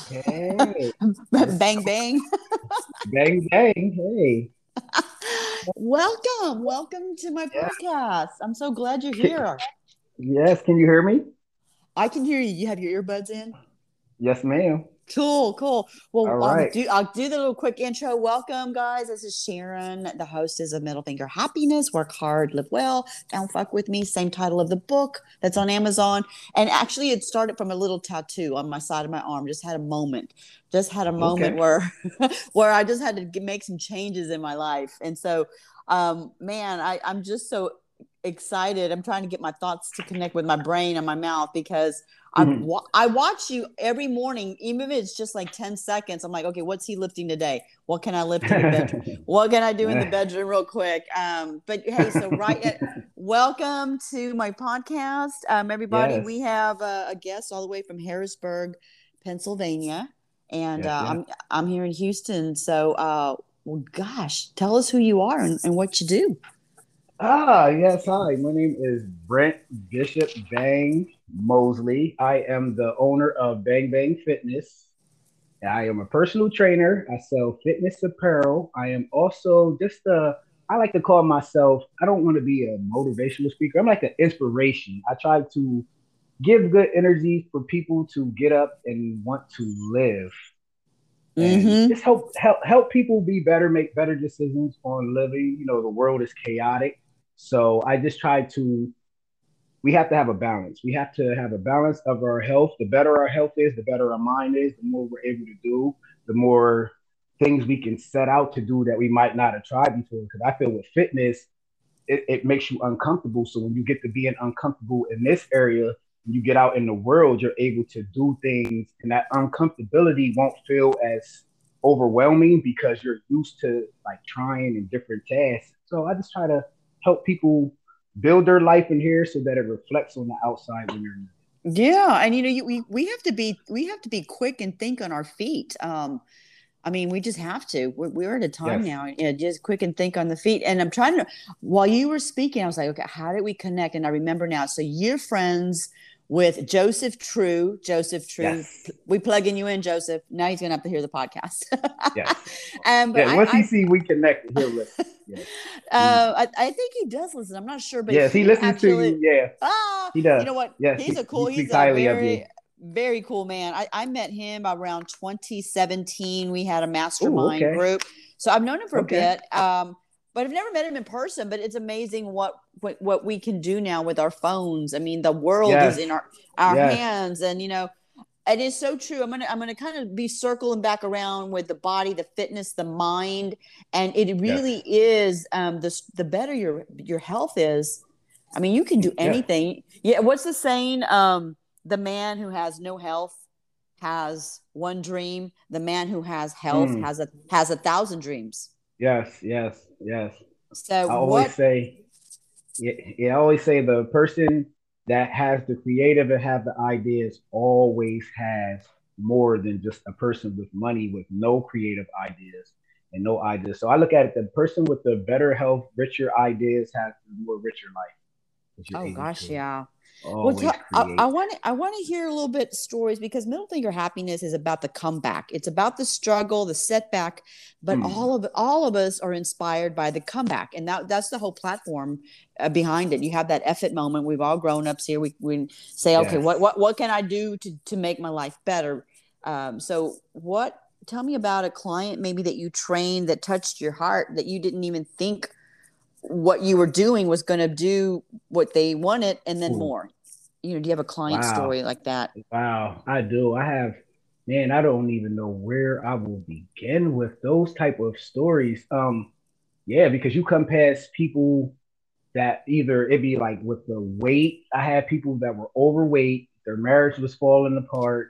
Hey, Bang, bang. bang, bang. Hey, Welcome. Welcome to my yeah. podcast. I'm so glad you're Ki- here. Yes, can you hear me? I can hear you. You have your earbuds in? Yes, ma'am. Cool, cool. Well, All right. I'll do the little quick intro. Welcome, guys. This is Sharon, the hostess of Middle Finger Happiness. Work hard, live well. Don't fuck with me. Same title of the book that's on Amazon. And actually, it started from a little tattoo on my side of my arm. Just had a moment. Just had a moment Okay. where where I just had to make some changes in my life. And so, man, I'm just so excited. I'm trying to get my thoughts to connect with my brain and my mouth because Mhm. I watch you every morning, even if it's just like 10 seconds. I'm like, okay, what's he lifting today? What can I lift in the bedroom? What can I do in the bedroom real quick? But hey, so welcome to my podcast. Everybody, we Yes, have a guest all the way from Harrisburg, Pennsylvania. And yes, yes. I'm here in Houston. So, well, gosh, tell us who you are and what you do. Yes. Hi, my name is Brent Bishop Bang Mosley. I am the owner of Bang Bang Fitness. I am a personal trainer. I sell fitness apparel. I am also I like to call myself, I don't want to be a motivational speaker. I'm like an inspiration. I try to give good energy for people to get up and want to live and Mm-hmm. just help people be better, make better decisions on living. The world is chaotic. So I just try to we have to have a balance. We have to have a balance of our health. The better our health is, the better our mind is, the more we're able to do, the more things we can set out to do that we might not have tried before. Because I feel with fitness, it makes you uncomfortable. So when you get to being uncomfortable in this area, when you get out in the world, you're able to do things, and that uncomfortability won't feel as overwhelming because you're used to like trying in different tasks. So I just try to help people build their life in here so that it reflects on the outside when you're in Yeah, and we have to be quick and think on our feet. I mean, we just have to. We're at a it. time Yes. now, just quick and think on the feet. And I'm trying to, while you were speaking, I was like, okay, how did we connect? And I remember now. So you're friends with Joseph True. Joseph True. Yes. We plugging you in, Joseph. Now he's gonna have to hear the podcast. Yes. But Yeah. Once he see we connected, he'll listen. Yes. He, I think he does listen. I'm not sure, but yes. He he listens to actually, you. Yeah. He you does. know what? Yes. He He's speaks a highly of you. very cool man. I met him around 2017. We had a Oh, mastermind okay. group. So I've known him for a Okay. bit. But I've never met him in person, but it's amazing what we can do now with our phones. I mean, the world is Yes. in our Yes. hands, and it is so true. I'm gonna kind of be circling back around with the body, the fitness, the mind, and it Yes. really is the better your health is. I mean, you can do Yes. anything. Yeah, what's the saying? The man who has no health has one dream. The man who has health Mm. has a thousand dreams. Yes. Yes. Yes. So I always what? say, yeah, yeah, I always say the person that has the creative and have the ideas always has more than just a person with money with no creative ideas and no ideas. So I look at it, the person with the better health, richer ideas has the more richer life because you're Oh able gosh, to yeah. Well, always I create. want I want to hear a little bit stories because middle finger happiness is about the comeback. It's about the struggle, the setback, but Hmm. all of us are inspired by the comeback, and that's the whole platform behind it. You have that effort moment. We've all grown ups here. We say, okay, Yes. what can I do to make my life better? So what? Tell me about a client maybe that you trained that touched your heart that you didn't even think what you were doing was going to do what they wanted and then Ooh, more. Do you have a client wow. story like that? Wow. I do. I have, man, I don't even know where I will begin with those type of stories. Yeah, because you come past people that either it be like with the weight. I had people that were overweight, their marriage was falling apart,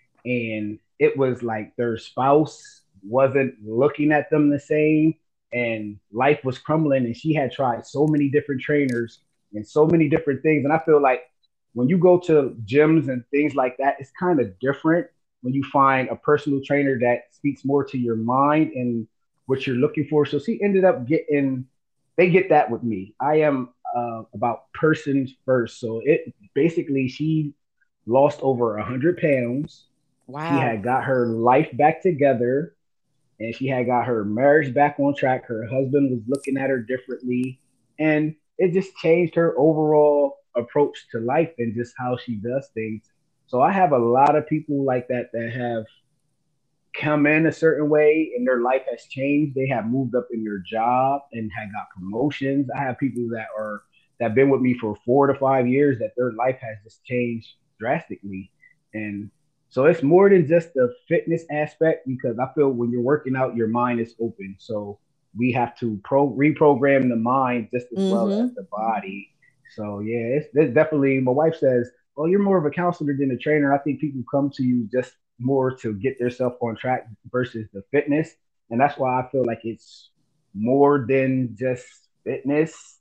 and it was like their spouse wasn't looking at them the same, and life was crumbling. And she had tried so many different trainers and so many different things. And I feel like when you go to gyms and things like that, it's kind of different when you find a personal trainer that speaks more to your mind and what you're looking for. So she ended up getting, they get that with me. I am about persons first. So it basically, she lost over 100 pounds. She Wow. had got her life back together, and she had got her marriage back on track. Her husband was looking at her differently, and it just changed her overall approach to life and just how she does things. So I have a lot of people like that that have come in a certain way and their life has changed. They have moved up in their job and had got promotions. I have people that have been with me for 4 to 5 years that their life has just changed drastically. And so it's more than just the fitness aspect because I feel when you're working out, your mind is open. So we have to reprogram the mind just as well as Mm-hmm. the body. So yeah, it's definitely. My wife says, "Well, you're more of a counselor than a trainer." I think people come to you just more to get themselves on track versus the fitness. And that's why I feel like it's more than just fitness.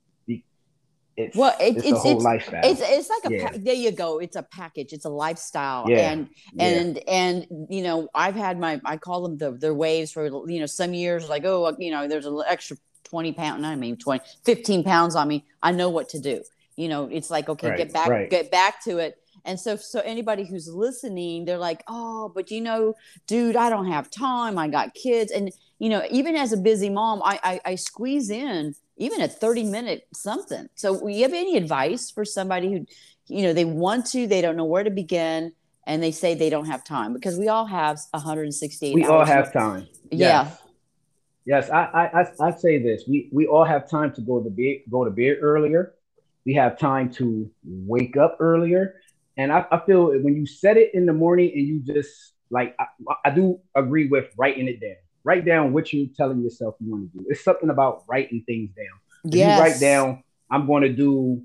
It's Well, it's a whole lifestyle. it's like Yeah, there you go. It's a package. It's a lifestyle, yeah, yeah. and I've had I call them their waves for some years like, oh, there's an extra 20 pounds, I mean 20, 15 pounds on me. I know what to do. It's like, okay, Right, right. get back to it. And so anybody who's listening, they're like, oh, but dude, I don't have time. I got kids, and even as a busy mom, I squeeze in even a 30-minute something. So you have any advice for somebody who, they want to, they don't know where to begin, and they say they don't have time? Because we all have 168 We all hours. have time. Yeah. Yes, yes. I say this. We all have time to go to bed earlier. We have time to wake up earlier. And I feel when you set it in the morning and you just like I do agree with writing it down. Write down what you're telling yourself you want to do. It's something about writing things down. If you write Yes. down, I'm going to do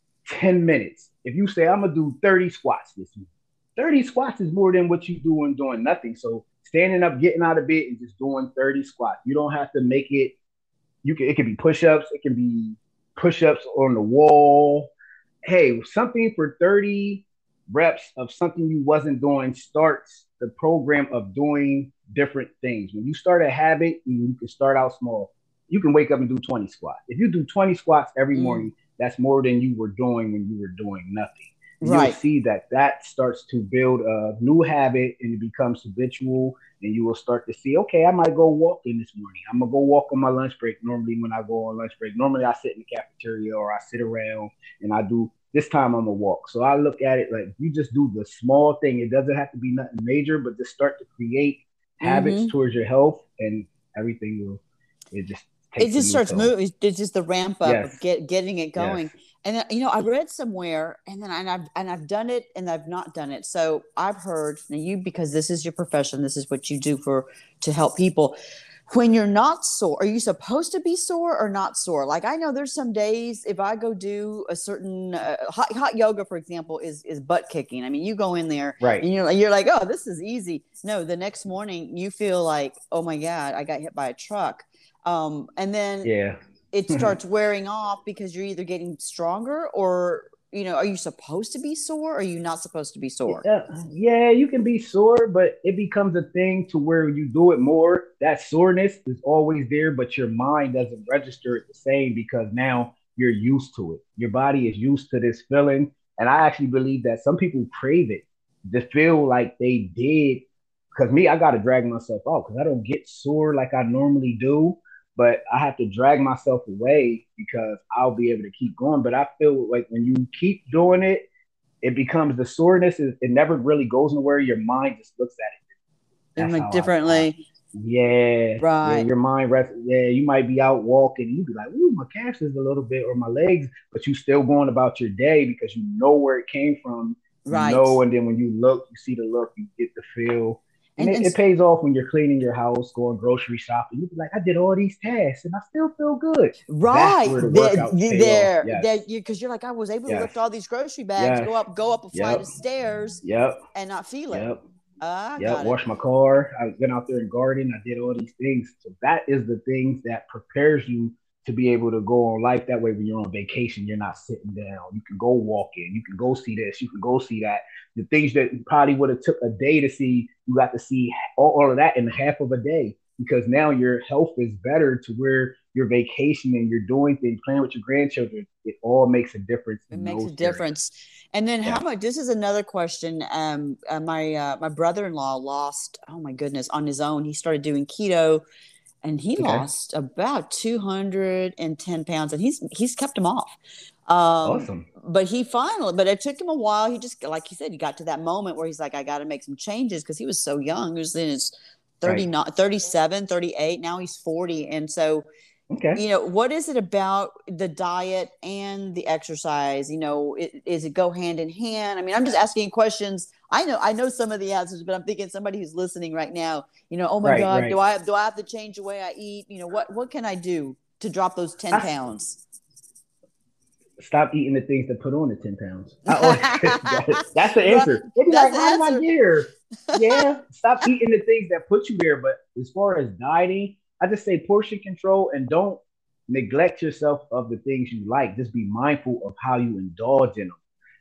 10 minutes. If you say I'm gonna do 30 squats this week, 30 squats is more than what you doing nothing. So standing up, getting out of bed and just doing 30 squats. You don't have to make it, it can be push-ups, it can be push-ups on the wall. Hey, something for 30 reps of something you wasn't doing starts the program of doing different things. When you start a habit, you can start out small. You can wake up and do 20 squats. If you do 20 squats every Mm, morning, that's more than you were doing when you were doing nothing. And you'll right. see that that starts to build a new habit and it becomes habitual. And you will start to see, okay, I might go walking this morning. I'm gonna go walk on my lunch break. Normally, when I go on lunch break, normally I sit in the cafeteria or I sit around and I do this time I'm gonna walk. So I look at it like you just do the small thing. It doesn't have to be nothing major, but just start to create habits Mm-hmm. towards your health and everything will it just It takes a just new starts tone. moving. It's just the ramp up Yes, of getting it yes. going. And I read somewhere, and I've done it, and I've not done it. So I've heard, now you, because this is your profession, this is what you do to help people. When you're not sore, are you supposed to be sore or not sore? Like, I know there's some days if I go do a certain hot yoga, for example, is butt kicking. I mean, you go in there Right. and you're like, oh, this is easy. No, the next morning you feel like, oh my God, I got hit by a truck. And then Yeah. it starts wearing off because you're either getting stronger, or are you supposed to be sore, or are you not supposed to be sore? Yeah, yeah, you can be sore, but it becomes a thing to where you do it more. That soreness is always there, but your mind doesn't register it the same because now you're used to it. Your body is used to this feeling. And I actually believe that some people crave it to feel like they did. Because me, I got to drag myself out because I don't get sore like I normally do. But I have to drag myself away because I'll be able to keep going. But I feel like when you keep doing it, it becomes the soreness. It never really goes nowhere. Your mind just looks at it. And That's like how I differently. yeah, yeah. Right. Your mind rests. Yeah, you might be out walking. You be like, "Ooh, my calves is a little bit, or my legs," but you still going about your day because you know where it came from. You Right. know, and then when you look, you see the look, you get the feel, and and it, and it pays off when you're cleaning your house, going grocery shopping. You be like, "I did all these tasks, and I still feel good." That's right where the there, workouts pay off. there Yes, you, because you're like, I was able to yes, lift all these grocery bags, yes. go up a flight Yep, of stairs yep, and not feel it. yep. I Yep, got it. wash my car. I went out there and garden. I did all these things. So that is the things that prepares you to be able to go on life. That way, when you're on vacation, you're not sitting down. You can go walking. You can go see this. You can go see that. The things that probably would have took a day to see, you got to see all of that in half of a day because now your health is better to where you're vacationing, you're doing things, playing with your grandchildren, it all makes a difference It in makes a those areas. difference. And then how Yeah. much, this is another question. My brother-in-law lost, oh my goodness, on his own. He started doing keto and he Okay. lost about 210 pounds and he's kept them off. Um, Awesome. but but it took him a while. He just, like you said, he got to that moment where he's like, I got to make some changes because he was so young. He was in his Right. 39, 37, 38. Now he's 40. And so, Okay. what is it about the diet and the exercise? Is it go hand in hand? I mean, I'm just asking questions. I know some of the answers, but I'm thinking somebody who's listening right now, oh my Right. God, Right. do I have to change the way I eat? What can I do to drop those 10 I pounds? stop eating the things that put on the 10 pounds. I always, that's the Right, answer. They be that's like, the how did I answer. get here? Yeah, stop eating the things that put you there. But as far as dieting, I just say portion control and don't neglect yourself of the things you like. Just be mindful of how you indulge in them.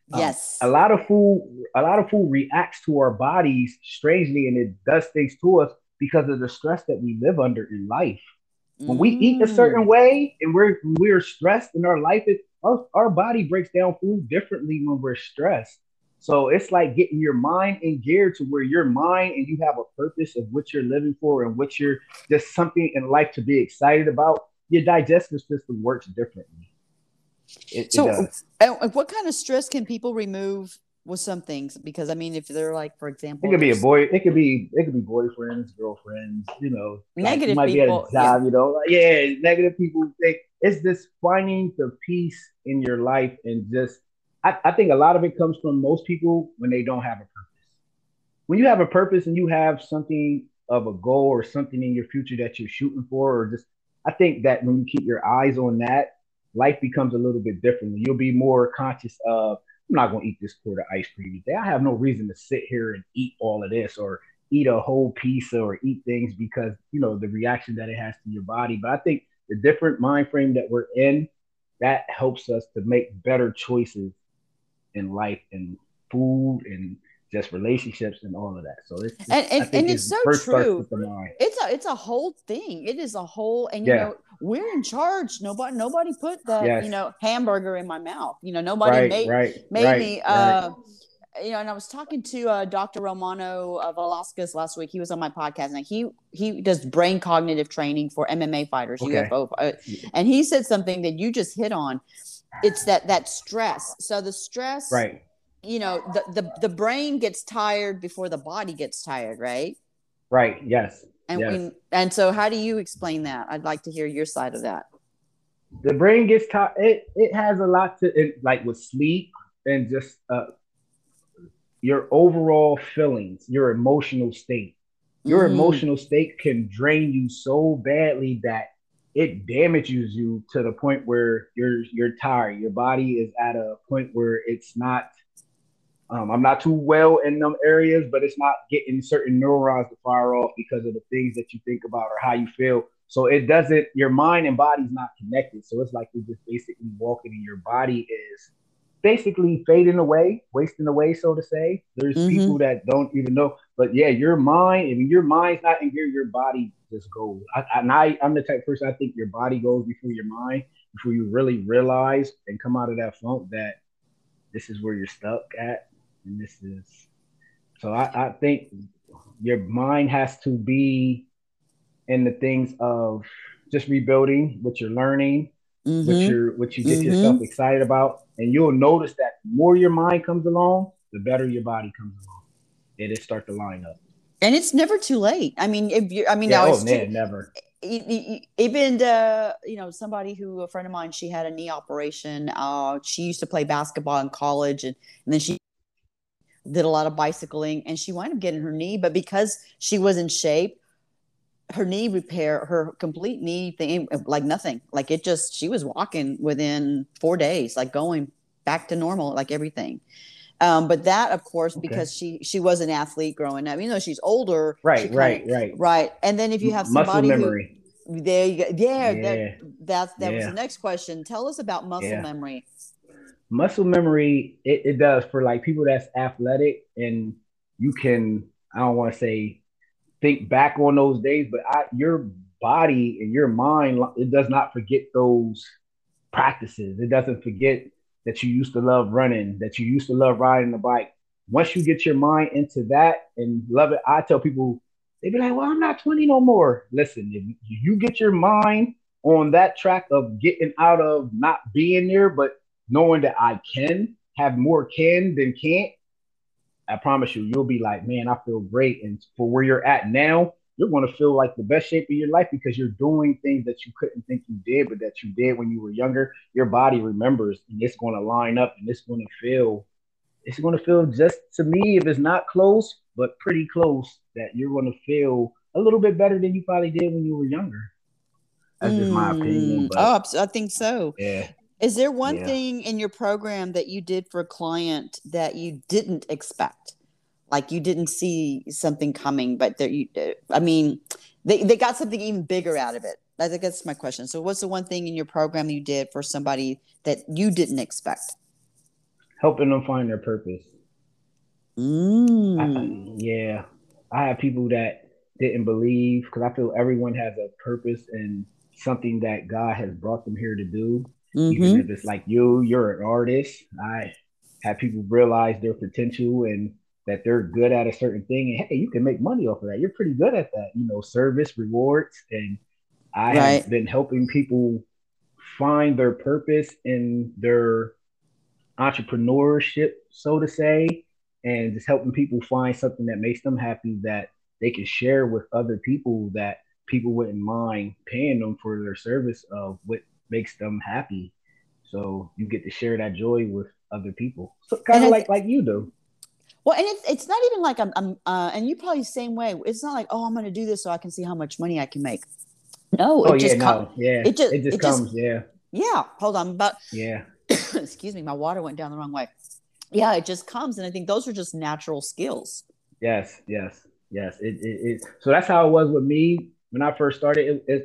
A Yes. lot of food, a lot of food reacts to our bodies strangely, and it does things to us because of the stress that we live under in life. When we eat a certain Mm. way and we're stressed in our life, our body breaks down food differently when we're stressed. So it's like getting your mind in gear to where your mind and you have a purpose of what you're living for and what you're just something in life to be excited about. Your digestive system works differently. It So, does. what kind of stress can people remove with some things? Because I mean, if they're like, for It example, could be a there's boy. It could be boyfriends, girlfriends. Like you negative might be at a people. Yeah. job. Like, yeah, negative people think it's just finding the peace in your life and just. I think a lot of it comes from most people when they don't have a purpose. When you have a purpose and you have something of a goal or something in your future that you're shooting for, or just, I think that when you keep your eyes on that, life becomes a little bit different. You'll be more conscious of, I'm not going to eat this quart of ice cream today. I have no reason to sit here and eat all of this or eat a whole piece or eat things because, the reaction that it has to your body. But I think the different mind frame that we're in, that helps us to make better choices in life and food and just relationships and all of that. So and I and, think and it it's so first starts true. with the mind. It's a whole thing. It is a whole, and Yeah. we're in charge. Nobody put that Yes. hamburger in my mouth. Nobody Right. made Right. made Right. me. Right. And I was talking to Dr. Romano Velasquez last week. He was on my podcast, and he does brain cognitive training for MMA fighters, Okay. UFO, and he said something that you just hit on. It's that stress. So the stress, Right. the brain gets tired before the body gets tired, right? Right. Yes. And Yes. and so how do you explain that? I'd like to hear your side of that. The brain gets tired. It has a lot to it, like with sleep and just your overall feelings, your emotional state. Your Mm-hmm. emotional state can drain you so badly that it damages you to the point where you're tired. Your body is at a point where it's not. I'm not too well in them areas, but it's not getting certain neurons to fire off because of the things that you think about or how you feel. So it doesn't. Your mind and body's not connected. So it's like you're just basically walking, and your body is basically fading away, wasting away, so to say. There's Mm-hmm. people that don't even know, but yeah, your mind. If your mind's not in gear, your body just goes. I'm the type of person. I think your body goes before your mind, before you really realize and come out of that funk that this is where you're stuck at, and this is. So I think your mind has to be in the things of just rebuilding what you're learning, Mm-hmm. what you get yourself Mm-hmm. excited about, and you'll notice that the more your mind comes along, the better your body comes along. It start to line up. And it's never too late. I mean, if you, I mean, Yeah. now Oh it's too. man, never. Even somebody who, a friend of mine, she had a knee operation. She used to play basketball in college, and then she did a lot of bicycling, and she wound up getting her knee. But because she was in shape, her complete knee thing, like nothing, like it just, she was walking within 4 days, like going back to normal, like everything. But that, of course, Okay. because she was an athlete growing up, even though she's older, she Right. kind of, Right. Right. right. And then if you have Muscle somebody who, memory. there you go, yeah, Yeah. that was the Yeah. next question. Tell us about muscle Yeah. memory. Muscle memory. It does for like people that's athletic, and you can. I don't want to say think back on those days, but your body and your mind, it does not forget those practices. It doesn't forget that you used to love running, that you used to love riding the bike. Once you get your mind into that and love it, I tell people, they be like, well, I'm not 20 no more. Listen, if you get your mind on that track of getting out of not being there, but knowing that I can have more can than can't, I promise you, you'll be like, man, I feel great. And for where you're at now, you're going to feel like the best shape of your life because you're doing things that you couldn't think you did, but that you did when you were younger. Your body remembers, and it's going to line up, and it's going to feel just to me, if it's not close, but pretty close, that you're going to feel a little bit better than you probably did when you were younger. That's just my opinion, but I think so. yeah, Is there one yeah. thing in your program that you did for a client that you didn't expect? Like you didn't see something coming, but I mean, they got something even bigger out of it. I think that's my question. So what's the one thing in your program you did for somebody that you didn't expect? Helping them find their purpose. Mm. Yeah, I have people that didn't believe because I feel everyone has a purpose and something that God has brought them here to do. Even if Mm-hmm. it's like you're an artist. I have people realize their potential and that they're good at a certain thing. And hey, you can make money off of that. You're pretty good at that, service, rewards. And I have Right. been helping people find their purpose in their entrepreneurship, so to say, and just helping people find something that makes them happy that they can share with other people that people wouldn't mind paying them for their service of what makes them happy. So you get to share that joy with other people. So And kind of like you do. well, and it's not even like and you probably the same way. It's not like, oh, I'm going to do this so I can see how much money I can make. No, Oh it yeah, just no, yeah. It just it just, comes, yeah. yeah. Hold on, but Yeah. excuse me, my water went down the wrong way. Yeah, it just comes, and I think those are just natural skills. Yes, yes, yes. So that's how it was with me when I first started.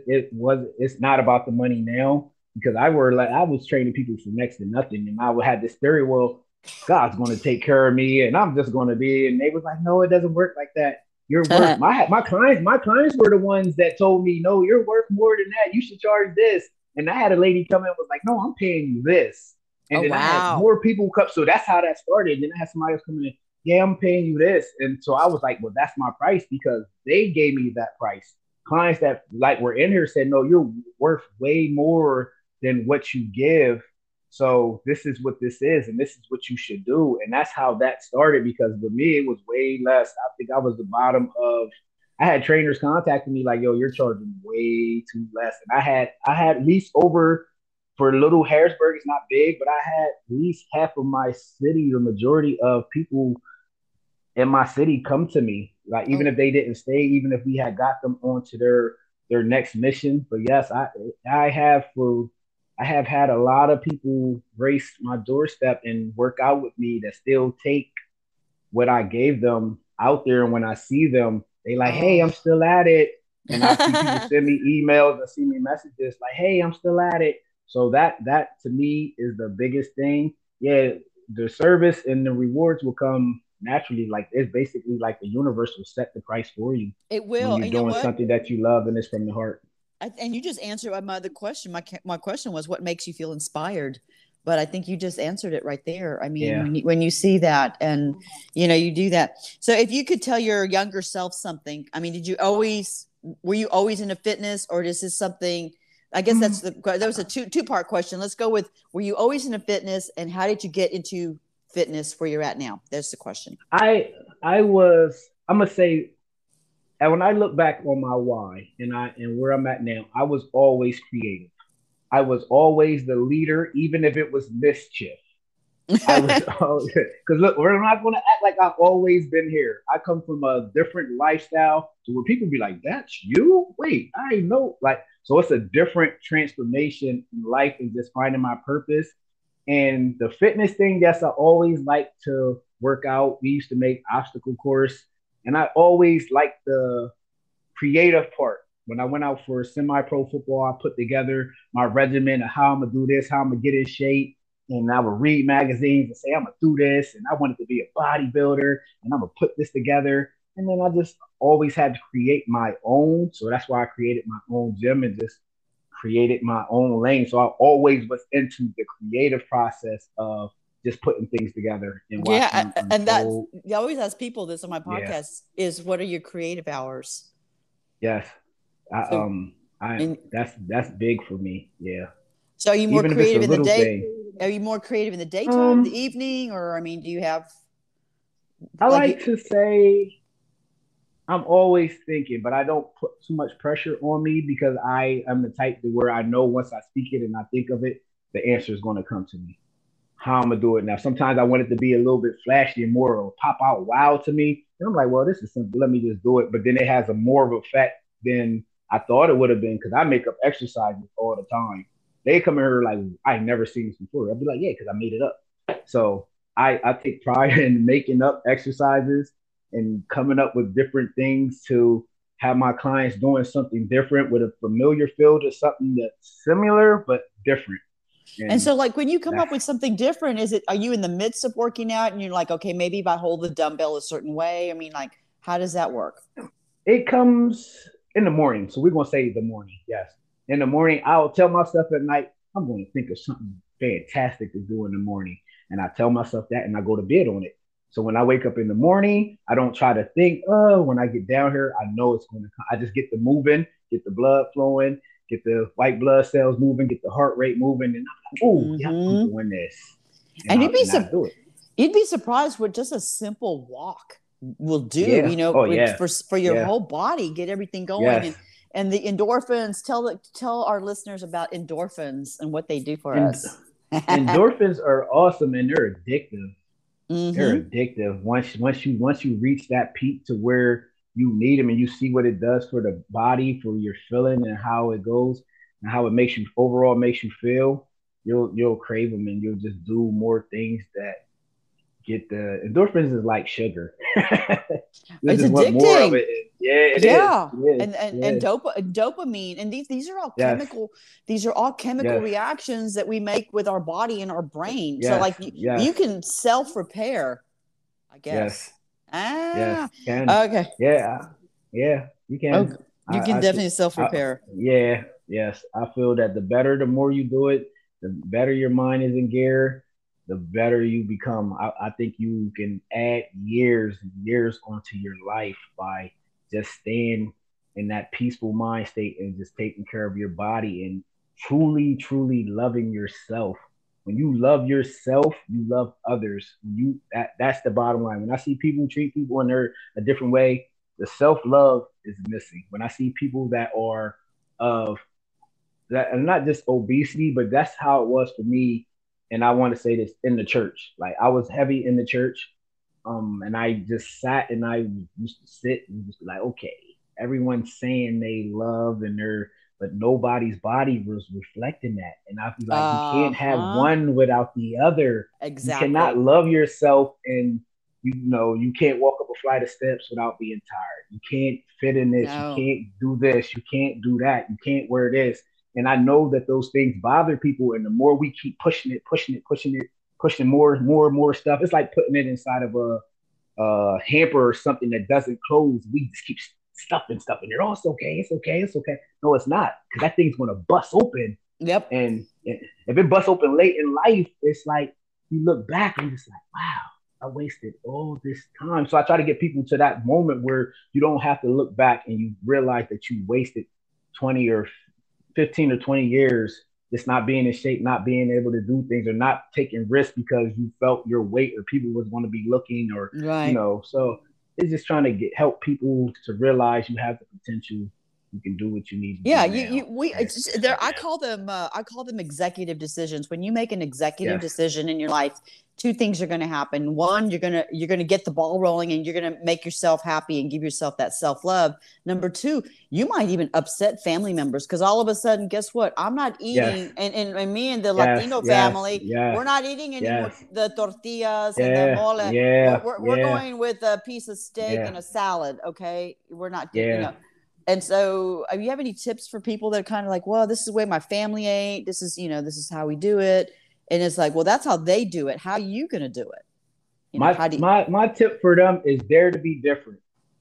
It's not about the money now because I was training people for next to nothing, and I would have this theory, well, God's going to take care of me, and I'm just going to be. And they was like, no, it doesn't work like that. You're worth my clients were the ones that told me, no, you're worth more than that. You should charge this. And I had a lady come in and was like, no, I'm paying you this. And Oh then I had wow. more people come. So that's how that started. Then I had somebody else come in, yeah, I'm paying you this. And so I was like, well, that's my price because they gave me that price. Clients that like were in here said, no, you're worth way more than what you give. So this is what this is, and this is what you should do. And that's how that started because with me, it was way less. I think I was the bottom of I had trainers contacting me like, yo, you're charging way too less. And I had at least over for little Harrisburg, it's not big, but I had at least half of my city, the majority of people in my city come to me. Like even Oh, if they didn't stay, even if we had got them onto their next mission. But yes, I have for I have had a lot of people grace my doorstep and work out with me that still take what I gave them out there. And when I see them, they like, hey, oh. I'm still at it. And I see people send me emails and see me messages like, hey, I'm still at it. So that to me is the biggest thing. Yeah, the service and the rewards will come naturally. Like it's basically like the universe will set the price for you It when will. you're And you know doing what? something that you love and it's from the heart. And you just answered my other question. My question was, what makes you feel inspired? But I think you just answered it right there. I mean, Yeah. when you see that, and you do that. So, if you could tell your younger self something, I mean, were you always into fitness, or is this something? I guess that was a two part question. Let's go with, were you always into fitness, and how did you get into fitness where you're at now? There's the question. I was I'm gonna say and when I look back on my why and where I'm at now, I was always creative. I was always the leader, even if it was mischief. I was because look, we're not going to act like I've always been here. I come from a different lifestyle to where people be like, "That's you." Wait, I know. Like, so it's a different transformation in life and just finding my purpose. And the fitness thing, yes, I always like to work out. We used to make obstacle course, and I always liked the creative part. When I went out for semi-pro football, I put together my regimen of how I'm gonna do this, how I'm gonna get in shape, and I would read magazines and say I'm gonna do this, and I wanted to be a bodybuilder, and I'm gonna put this together. And then I just always had to create my own. So that's why I created my own gym and just created my own lane. So I always was into the creative process of just putting things together and watching Yeah, them and that unfold. I always ask people this on my Yeah. podcast is what are your creative hours? Yes. I So, I and that's big for me. Yeah. so are you more Even if it's a creative in the little day? thing. Are you more creative in the daytime, the Um, evening, or I mean, do you have I like like to say I'm always thinking, but I don't put too much pressure on me because I am the type to where I know once I speak it and I think of it, the answer is going to come to me. How I'm gonna do it now. Sometimes I want it to be a little bit flashy and more or pop out wow to me, and I'm like, well, this is simple. Let me just do it. But then it has a more of effect than I thought it would have been because I make up exercises all the time. They come here like I never seen this before. I'll be like, yeah, because I made it up. So I take pride in making up exercises and coming up with different things to have my clients doing something different with a familiar feel to something that's similar but different. and And so like when you come that's up with something different, is it are you in the midst of working out and you're like, okay, maybe if I hold the dumbbell a certain way? I mean, like, how does that work? it comes in the morning. So we're gonna say the morning. Yes. In the morning, I'll tell myself at night, I'm gonna think of something fantastic to do in the morning. And I tell myself that and I go to bed on it. So when I wake up in the morning, I don't try to think, oh, when I get down here, I know it's gonna come. I just get the moving, get the blood flowing, get the white blood cells moving, get the heart rate moving, and I'm like, oh, yep, I'm Mm-hmm. doing this. And And I and I do it. you'd be surprised what just a simple walk will do, Yeah. Oh yeah. for your Yeah. whole body, get everything going. Yes. And the endorphins, tell our listeners about endorphins and what they do for And us. endorphins are awesome and they're addictive. They're Mm-hmm. addictive. Once you reach that peak to where you need them and you see what it does for the body, for your feeling and how it goes and how it makes you overall makes you feel, you'll crave them and you'll just do more things that get the endorphins is like sugar. You It's just want more of addicting. it. Yeah, it is. Yeah. It is. And It is. dopamine, and these are all Yes. chemical Yes. reactions that we make with our body and our brain. So Yes. like Yes. you can self repair, I Yes. guess. Yes. Ah, Can. okay. Yeah. Yeah. You Oh, can. you can I definitely self I, repair. yeah, yes. I feel that the better, the more you do it, the better your mind is in gear, the better you become. I think you can add years and years onto your life by just staying in that peaceful mind state and just taking care of your body and truly, truly loving yourself. When you love yourself, you love others. That's the bottom line. When I see people treat people in their a different way, the self love is missing. When I see people that are of that, and not just obesity, but that's how it was for me. And I want to say this in the church. Like I was heavy in the church, and I just sat and I used to sit and just be like, okay, everyone's saying they love and they're, but nobody's body was reflecting that. And I'd be like, you can't have Uh-huh. one without the other. You cannot Exactly. love yourself and you can't walk up a flight of steps without being tired. You can't fit in this. You No. can't do this. You can't do that. You can't wear this. And I know that those things bother people. And the more we keep pushing it, pushing it, pushing it, pushing more and more stuff, it's like putting it inside of a hamper or something that doesn't close. We just keep stuffing stuff in there. Oh, it's okay. It's okay. It's okay. No, it's not. Because that thing's going to bust open. Yep. And if it busts open late in life, it's like you look back and you're just like, wow, I wasted all this time. So I try to get people to that moment where you don't have to look back and you realize that you wasted 20 or 15 or 20 years just not being in shape, not being able to do things or not taking risks because you felt your weight or people was going to be looking or, Right. so it's just trying to help people to realize you have the potential. You can do what you need to do Yeah, now. And it's just, there. stepping in. I call them executive decisions. When you make an executive Yes. decision in your life, two things are going to happen. One, you're gonna get the ball rolling, and you're going to make yourself happy and give yourself that self love. Number two, you might even upset family members because all of a sudden, guess what? I'm not Yes. eating, and me and the Yes. Latino Yes. family, we're Yes. not eating anymore Yes. the tortillas and the Yeah. mole. Yeah. We're Yeah. going with a piece of steak and Yeah. a salad. Okay, we're not doing, Yeah. and so, you have any tips for people that are kind of like, well, this is the way my family ate. This is, this is how we do it. And it's like, well, that's how they do it. How are you going to do it? My How do you? my my tip for them is dare to be different.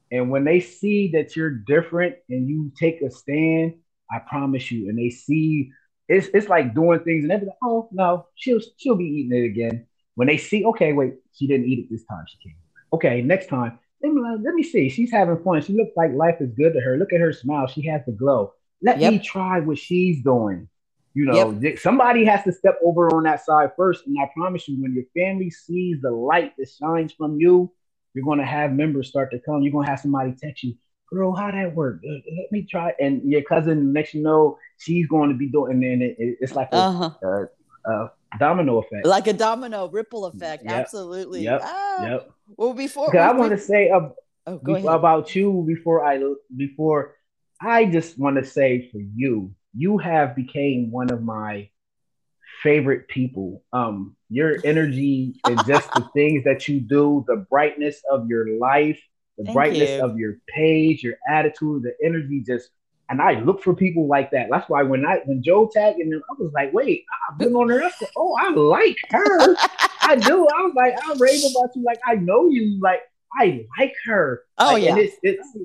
And when they see that you're different and you take a stand, I promise you, and they see it's like doing things and they're like, oh no, she'll be eating it again. When they see, okay, wait, she didn't eat it this time, she came. Okay, next time, let me see. She's having fun. She looks like life is good to her. Look at her smile. She has the glow. Let me Yep. try what she's doing. Yep. Somebody has to step over on that side first. And I promise you, when your family sees the light that shines from you, you're going to have members start to come. You're going to have somebody text you, girl, how that work? Let me try. And your cousin, next you know, she's going to be doing, and then it's like Uh-huh. a domino effect. Like a domino ripple effect. Yep, Absolutely. yep, yep. Well, before Because I we, want to say oh, go before ahead. about you before I just want to say for you, you have became one of my favorite people. Your energy and just the things that you do, the brightness of your life, the Thank brightness you. of your page, your attitude, the energy just and I look for people like that. That's why when Joe tagged and I was like, wait, I've been on her. I said, oh, I like her. I do. I was like, I rave about you. Like I know you. Like I like her. Oh Like and yeah.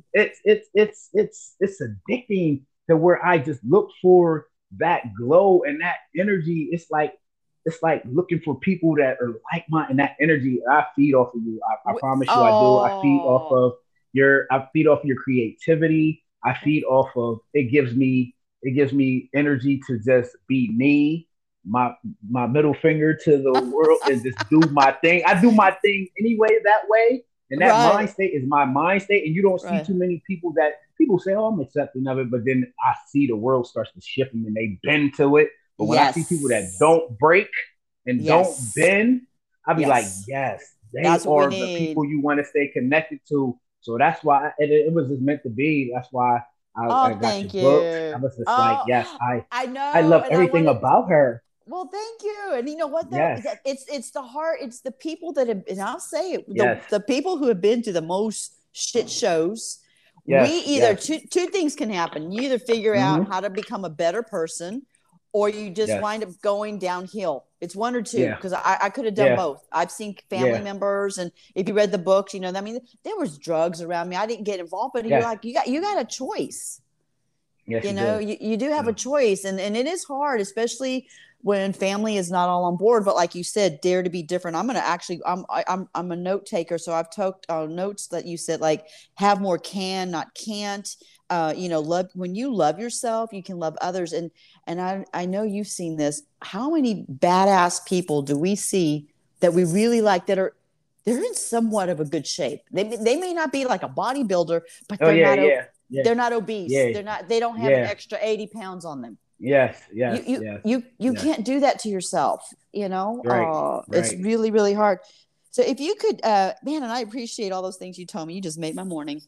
it's addicting to where I just look for that glow and that energy. It's like looking for people that are like mine and that energy. I feed off of you. I promise you, I do. Oh, I feed off of your creativity. I feed off of it gives me energy to just be me. My my middle finger to the world and just do my thing. I do my thing anyway that way. And that mind right, state is my mind state. And you don't see right. too many people that people say, oh, I'm accepting of it. But then I see the world starts to shift and they bend to it. But when I see people that Yes. don't break and don't Yes. bend, I'll be like, Yes. yes, they That's what we are the people need. you want to stay connected to. So that's why it was just meant to be. That's why I Oh, got your thank books. I you. was just like, yes, Oh, I I know, love and I everything wanted. about her. Well, thank you. And you know what though? Yes, It's the heart. It's the people that have, and I'll say it, yes, the people who have been to the most shit shows. We yes, either yes. two things can happen. You either figure out Mm-hmm. how to become a better person, or you just Yes. wind up going downhill. It's one or two Yeah. because I could have done Yeah. both. I've seen family Yeah. members, and if you read the books, you know, I mean, there was drugs around me. I didn't get involved, but you're Yes. like, you got a choice. Yes, You you know, do. you do have a Yeah. choice, and it is hard, especially when family is not all on board. But like you said, dare to be different. I'm gonna actually, I'm a note taker, so I've took notes that you said, like, have more can, not can't. You know, love, when you love yourself, you can love others. And I know you've seen this. How many badass people do we see that we really like, that are, they're in somewhat of a good shape? They may not be like a bodybuilder, but Oh yeah. Yeah. Yeah. they're not obese. Yeah. They don't have an Yeah. extra 80 pounds on them. Yes. you Yes. you Yes. you Yes. can't do that to yourself, Right. it's Right. really, really hard. So if you could, man, and I appreciate all those things you told me. You just made my morning.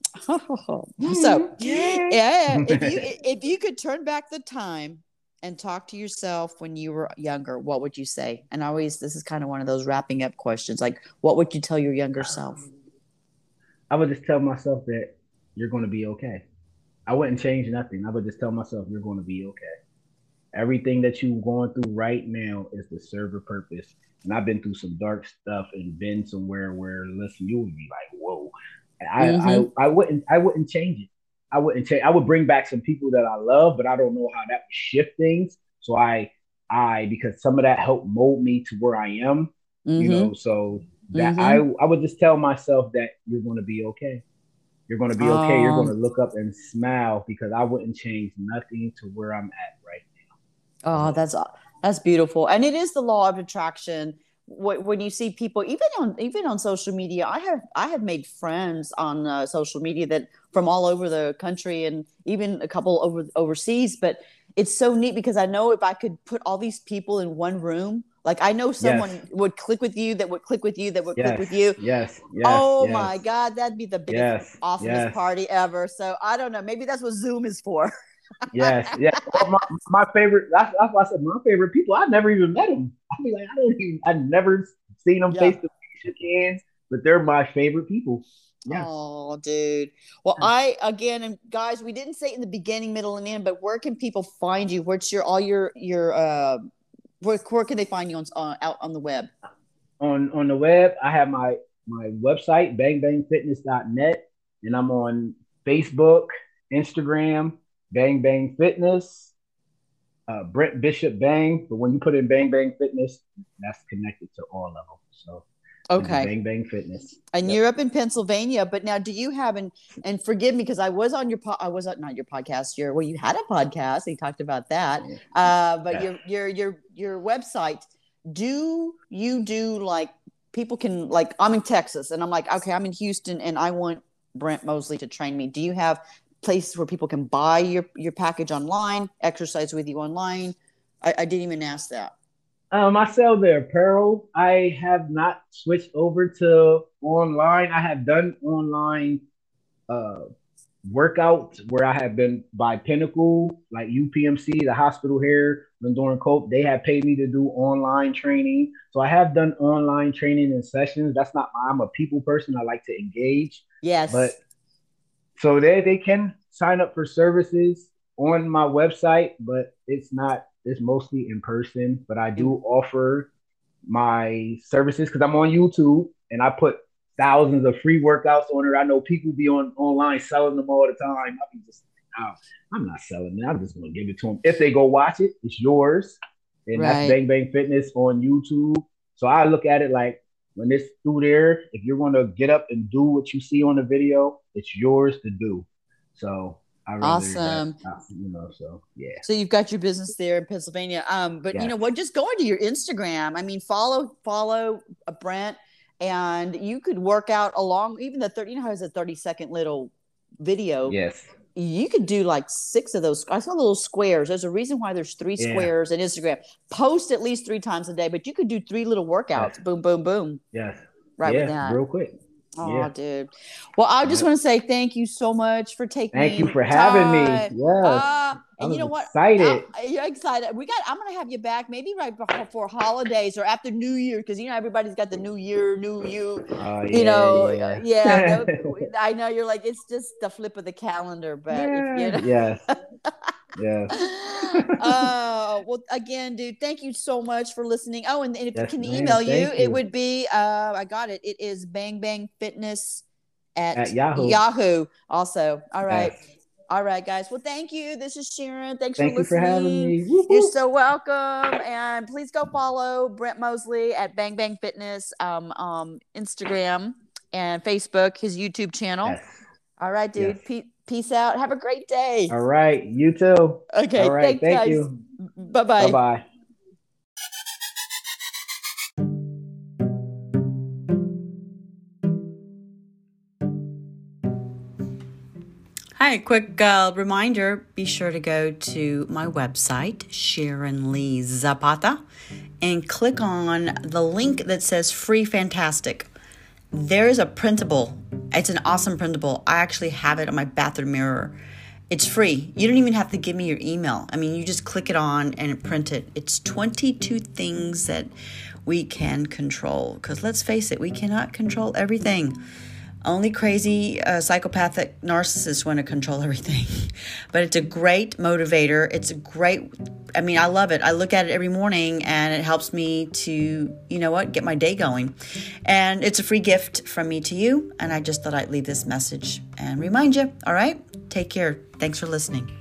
So Yay. yeah, if you could turn back the time and talk to yourself when you were younger, what would you say? And always, this is kind of one of those wrapping up questions, like, what would you tell your younger self? I would just tell myself that you're going to be okay. I wouldn't change nothing. I would just tell myself you're going to be okay. Everything that you're going through right now is to serve a purpose. And I've been through some dark stuff and been somewhere where, listen, you would be like, whoa. Mm-hmm. I wouldn't change it. I wouldn't change. I would bring back some people that I love, but I don't know how that would shift things. So because some of that helped mold me to where I am, Mm-hmm. so that Mm-hmm. I would just tell myself that you're going to be okay. You're going to be okay. You're going um to look up and smile because I wouldn't change nothing to where I'm at right now. I Oh, wouldn't. that's beautiful, and it is the law of attraction. When you see people, even on social media, I have made friends on social media that from all over the country, and even a couple overseas. But it's so neat because I know if I could put all these people in one room, like I know Yes. someone would click with you, that would click with you, that would click Yes. with you. Yes. Yes. Oh Yes. my God, that'd be the biggest, Yes. awesomest Yes. party ever. So I don't know, maybe that's what Zoom is for. Yes. Yeah. Well, my favorite. That's why I said my favorite people. I never even met them. I mean, like I don't even. I never seen them face Yeah. to face, shook hands, but they're my favorite people. Yes. Oh, dude. Well, Yes. I again, and guys, we didn't say it in the beginning, middle, and end, but where can people find you? What's your all your where can they find you on out on the web? On the web, I have my website bangbangfitness.net. and I'm on Facebook, Instagram, Bang Bang Fitness, Brent Bishop Bang. But when you put in Bang Bang Fitness, that's connected to all of them. So under Okay. Bang Bang Fitness. And Yep. you're up in Pennsylvania, but now do you have and forgive me because I was on I was on, not your podcast. You had a podcast. You talked about that. But your website. Do you do like people can like I'm in Texas and I'm like okay I'm in Houston and I want Brent Mosley to train me. Do you have places where people can buy your package online, exercise with you online? I didn't even ask that. I sell the apparel. I have not switched over to online. I have done online uh, workouts where I have been by Pinnacle, like UPMC, the hospital here, Lindor and Cope. They have paid me to do online training. So I have done online training and sessions. That's not, I'm a people person. I like to engage. But Yes. so they can sign up for services on my website, but it's mostly in person. But I do offer my services because I'm on YouTube and I put thousands of free workouts on there. I know people be online selling them all the time. I be just oh, I'm not selling it. I'm just gonna give it to them. If they go watch it, it's yours. And that's Right. Bang Bang Fitness on YouTube. So I look at it like when it's through there, if you're gonna get up and do what you see on the video, it's yours to do. So I rather that, Awesome. so yeah. So you've got your business there in Pennsylvania. But you Yes. know what? Just go into your Instagram. I mean, follow Brent, and you could work out along even the 30. You know how it's a 30-second little video. Yes. You could do like 6 of those. I saw the little squares. There's a reason why there's 3 Yeah. squares in Instagram. Post at least 3 times a day, but you could do 3 little workouts. Yes. Boom, boom, boom. Yes. Right with Yeah. that. Real quick. Oh, Yeah. dude. Well, I just Yep. want to say thank you so much for taking Thank you for having me. time. Yes. I And you was know what? excited. You're excited. I'm gonna have you back maybe right before holidays or after New Year because you know everybody's got the New Year, New You. Oh You yeah, know, yeah. I know you're like it's just the flip of the calendar, but if you Yeah. know. Yes. Yes. Oh, well, again, dude, thank you so much for listening. Oh, and if you Yes, can ma'am. email you, Thank it you. would be, I got it. It is Bang Bang Fitness At at Yahoo. Yahoo. Also, all right. Yes. All right, guys. Well, thank you. This is Sharon. Thanks for Thank you for having listening. me. Woo You're woo. so welcome. And please go follow Brent Mosley at Bang Bang Fitness, Instagram and Facebook, his YouTube channel. Yes. All right, dude. Yes. Peace out. Have a great day. All right. You too. Okay. All right. Thanks, Thank guys. you. Bye Bye bye. bye. Hi, quick reminder. Be sure to go to my website, Sharon Lee Zapata, and click on the link that says Free Fantastic. There is a printable. It's an awesome printable. I actually have it on my bathroom mirror. It's free. You don't even have to give me your email. I mean, you just click it on and print it. It's 22 things that we can control. Because let's face it, we cannot control everything. Only crazy psychopathic narcissists want to control everything. But it's a great motivator. I love it. I look at it every morning and it helps me to, get my day going. And it's a free gift from me to you. And I just thought I'd leave this message and remind you. All right? Take care. Thanks for listening.